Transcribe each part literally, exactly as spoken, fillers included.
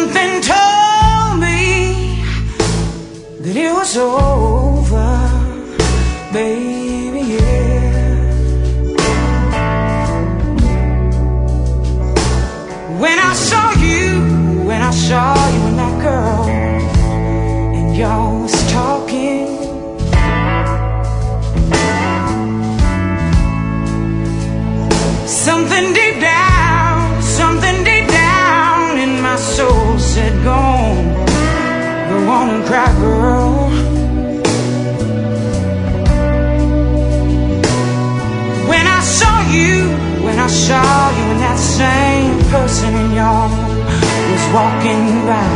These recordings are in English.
Something told me that it was over, baby, yeah. When I saw you, when I saw you and that girl, and y'all was talking, something deep down, something deep down in my soul said, go on, go on and cry, girl. When I saw you, when I saw you and that same person in y'all was walking by,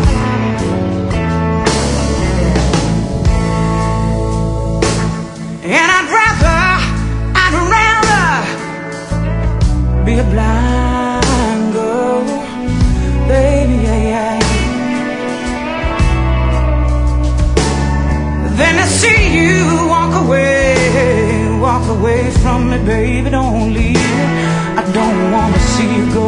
and I'd rather, I'd rather be a blind girl, baby, yeah, yeah, than to see you walk away, walk away from me, baby, don't leave. I don't wanna see you go.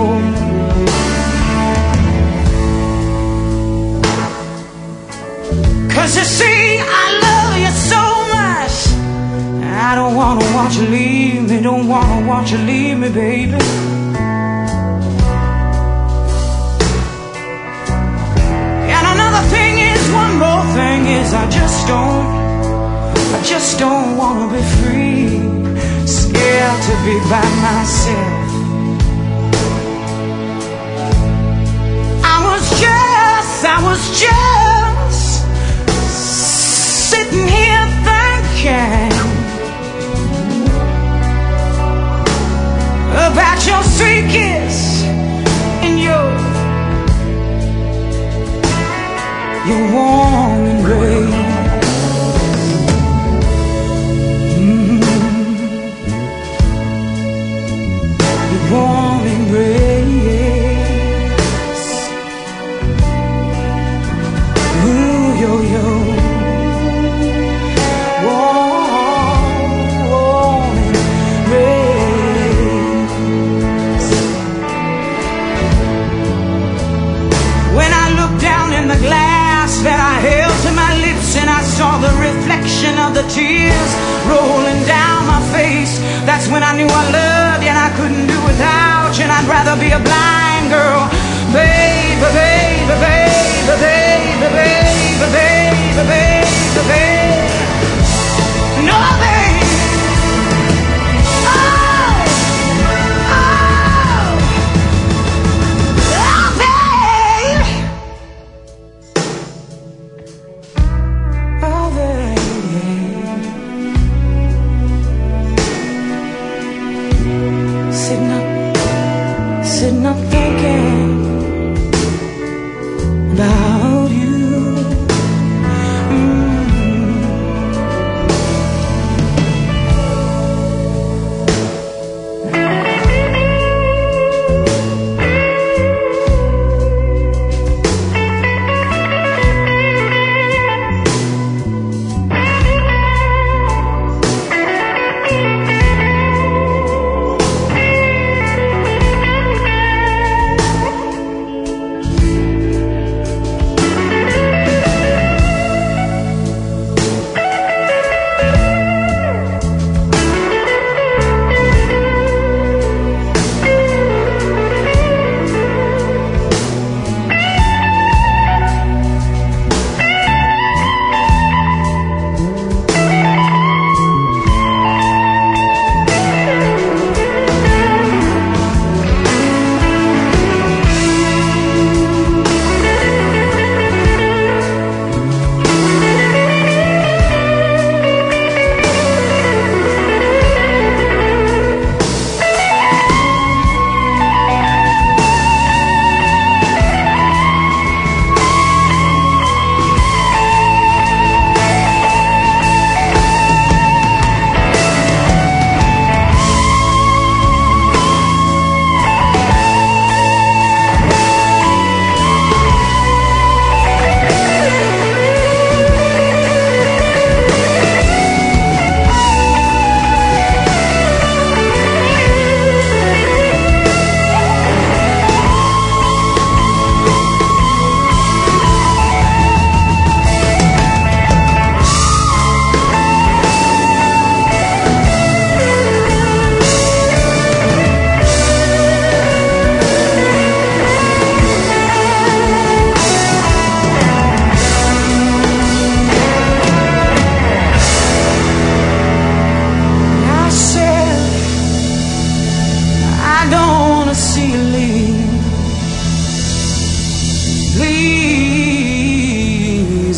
Cause you see, I love you so much, I don't wanna watch you leave me, don't wanna watch you leave me, baby. And another thing is, one more thing is, I just don't, I just don't wanna be free, scared to be by myself. I was just, I was just sitting here thinking about your sweet kiss and your, your warm embrace. Warm embrace. Ooh, yo, yo. Warm, warm embrace. When I looked down in the glass that I held to my lips, and I saw the reflection of the tears rolling down my face, that's when I knew I loved you and I couldn't do without you, and I'd rather be a blind girl, baby, baby, baby, baby, baby, baby, baby, baby. No, baby. Oh, oh, oh, baby. Oh, baby. Sitting up, sitting up thinking about you. Mm.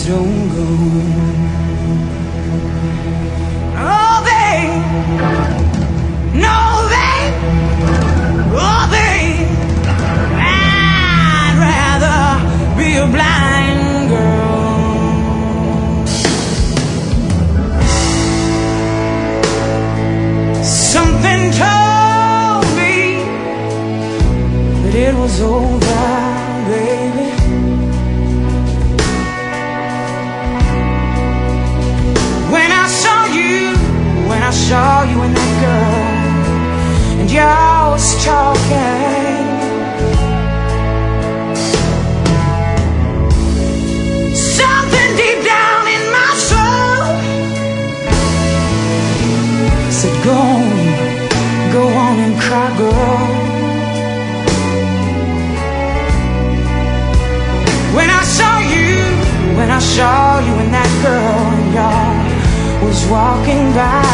don't go. Oh, babe, no, babe, oh, babe, I'd rather be a blind girl. Something told me that it was over, baby. When I saw you, when I saw you and that girl, and y'all was talking, something deep down in my soul said, go on, go on and cry, girl. When I saw you, when I saw you and that girl, and y'all was walking by.